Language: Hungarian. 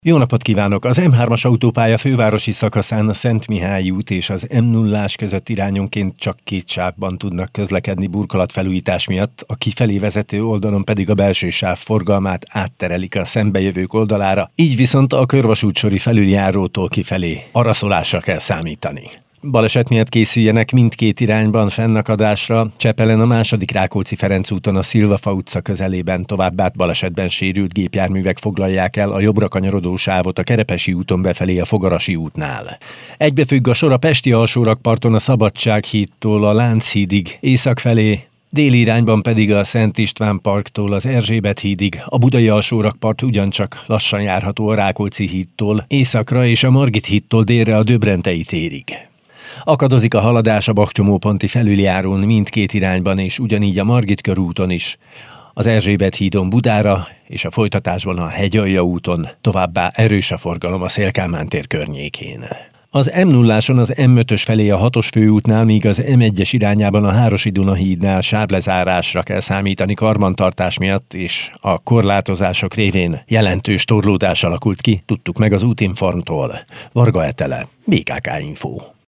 Jó napot kívánok! Az M3-as autópálya fővárosi szakaszán a Szentmihályi út és az M0-ás között irányonként csak két sávban tudnak közlekedni burkolatfelújítás miatt, a kifelé vezető oldalon pedig a belső sáv forgalmát átterelik a szembejövők oldalára, így viszont a körvasútsori felüljárótól kifelé araszolásra kell számítani. Baleset miatt készüljenek mindkét irányban fennakadásra. Csepelen a második Rákóczi-Ferenc úton a Szilvafa utca közelében továbbá balesetben sérült gépjárművek foglalják el a jobbra kanyarodó sávot a Kerepesi úton befelé a Fogarasi útnál. Egybefügg a sor a pesti alsórakparton a Szabadsághídtól a Lánchídig észak felé, déli irányban pedig a Szent István parktól az Erzsébet hídig, a budai alsórakpart ugyancsak lassan járható a Rákóczi hídtól északra és a Margit hídtól délre a Döbrentei térig. Akadozik a haladás a Bakcsomóponti felüljárón mindkét irányban, és ugyanígy a Margit körúton is, az Erzsébet hídon Budára és a folytatásban a Hegyalja úton, továbbá erős a forgalom a Széll-Kálmán tér környékén. Az M0-áson az M5-ös felé a 6-os főútnál, míg az M1-es irányában a Hárosi-Duna hídnál sávlezárásra kell számítani karbantartás miatt, és a korlátozások révén jelentős torlódás alakult ki, tudtuk meg az Útinformtól. Varga Etele, BKK Info.